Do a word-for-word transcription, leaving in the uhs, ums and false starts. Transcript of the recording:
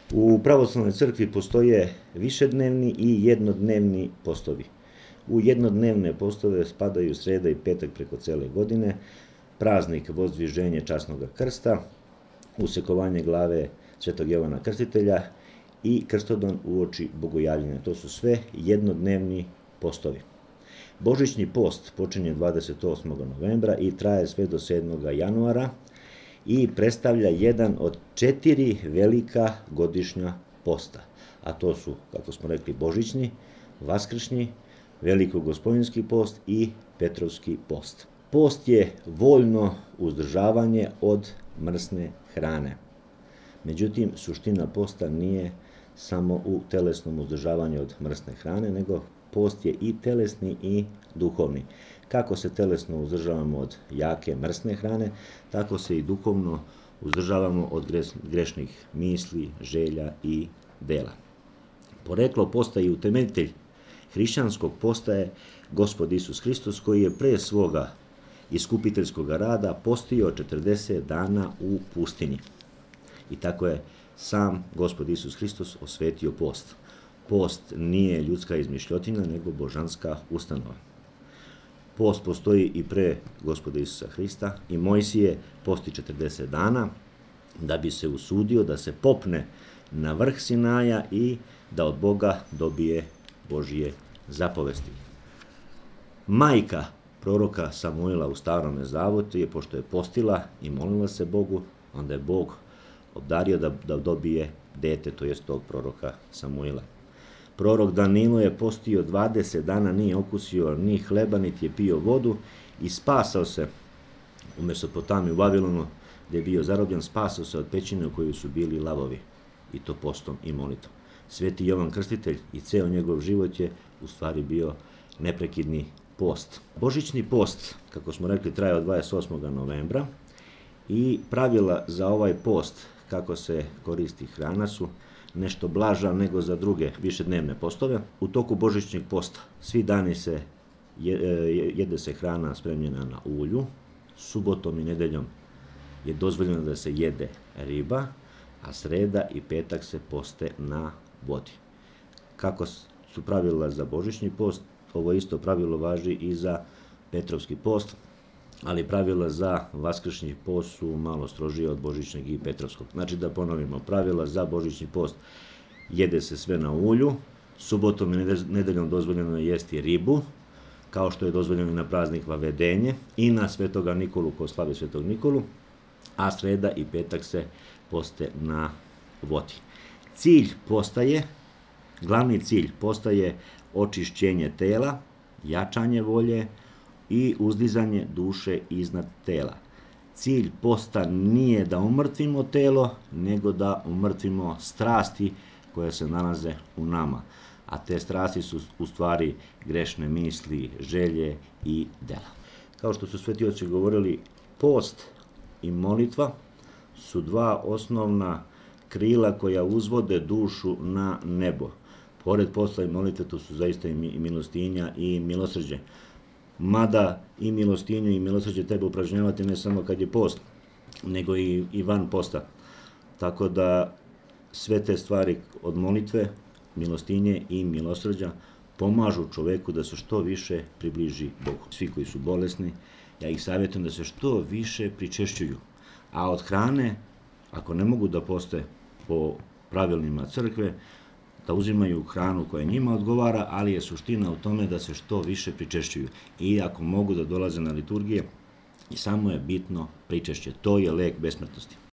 U pravoslavnoj crkvi postoje višednevni i jednodnevni postovi. U jednodnevne postove spadaju sreda i petak preko cele godine, praznik Vozdviženje časnog krsta, usekovanje glave Svetog Jovana Krstitelja i krstodon uoči bogojavljenja. To su sve jednodnevni postovi. Božićni post počinje dvadeset osmog novembra i traje sve do sedmog januara i predstavlja jedan od četiri velika godišnja posta. A to su, kako smo rekli, Božićni, Vaskršnji, Velikogospodinski post i Petrovski post. Post je voljno uzdržavanje od mrsne hrane. Međutim, suština posta nije samo u telesnom uzdržavanju od mrsne hrane, nego post je i telesni i duhovni. Kako se telesno uzdržavamo od jake mrsne hrane, tako se i duhovno uzdržavamo od grešnih misli, želja i dela. Poreklo posta i utemeljitelj hrišćanskog posta je Gospod Isus Hristos, koji je pre svoga iskupiteljskog rada postio četrdeset dana u pustinji. I tako je sam Gospod Isus Hristos osvetio post. Post nije ljudska izmišljotina, nego božanska ustanova. Post postoji i pre Gospoda Isusa Hrista i Mojsije posti četrdeset dana da bi se usudio da se popne na vrh Sinaja i da od Boga dobije Božije zapovesti. Majka proroka Samuila u Starome Zavotu je, pošto je postila i molila se Bogu, onda je Bog obdario da, da dobije dete, to jest tog proroka Samuila. Prorok Danilo je postio dvadeset dana, nije okusio ni hleba, niti je pio vodu i spasao se u Mesopotamiji, u Vavilonu, gde je bio zarobljen, spasao se od pećine u kojoj su bili lavovi, i to postom i molitvom. Sveti Jovan Krstitelj i ceo njegov život je u stvari bio neprekidni post. Božićni post, kako smo rekli, traje od dvadeset osmog novembra i pravila za ovaj post, kako se koristi hrana, su nešto blaža nego za druge višednevne postove. U toku božićnog posta svi dani se jede se hrana spremljena na ulju, subotom i nedeljom je dozvoljeno da se jede riba, a sreda i petak se poste na vodi. Kako su pravila za božićni post, ovo isto pravilo važi i za Petrovski post, ali pravila za Vaskršnji post su malo strožije od božićnog i Petrovskog. Znači, da ponovimo, pravila za božićni post: jede se sve na ulju, subotom i nedeljom dozvoljeno je jesti ribu, kao što je dozvoljeno i na praznik Vavedenje i na Svetoga Nikolu, ko slavi Svetog Nikolu, a sreda i petak se poste na vodi. Cilj postaje, glavni cilj postaje očišćenje tela, jačanje volje i uzdizanje duše iznad tela. Cilj posta nije da umrtvimo telo, nego da umrtvimo strasti koje se nalaze u nama. A te strasti su u stvari grešne misli, želje i dela. Kao što su sveti oci govorili, post i molitva su dva osnovna krila koja uzvode dušu na nebo. Pored posta i molitve, to su zaista i milostinja i milosrđe. Mada i milostinju i milosrđe treba upražnjavati ne samo kad je post, nego i, i van posta. Tako da sve te stvari od molitve, milostinje i milosrđa pomažu čoveku da se što više približi Bogu. Svi koji su bolesni, ja ih savjetujem da se što više pričešćuju. A od hrane, ako ne mogu da poste po pravilima crkve, da uzimaju hranu koja njima odgovara, ali je suština u tome da se što više pričešćuju. I ako mogu da dolaze na liturgije, samo je bitno pričešće. To je lek besmrtnosti.